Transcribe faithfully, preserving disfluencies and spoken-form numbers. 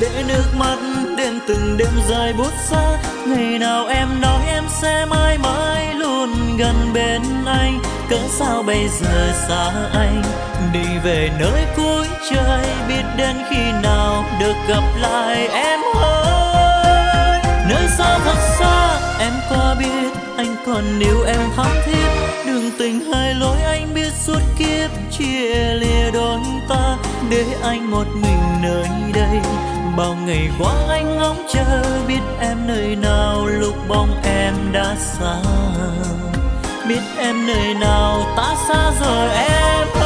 để nước mắt đêm từng đêm dài buốt xa. Ngày nào em nói em sẽ mãi mãi luôn gần bên anh, cớ sao bây giờ xa anh đi về nơi cuối trời, biết đến khi nào được gặp lại em ơi. Nơi xa thật xa em có biết anh còn yêu em thắm thiết, đường tình hai lối anh biết suốt kiếp chia lìa đôi ta, để anh một mình nơi đây. Bao ngày qua anh ngóng chờ biết em nơi nào lúc bóng em đã xa, biết em nơi nào ta xa rồi em ơi.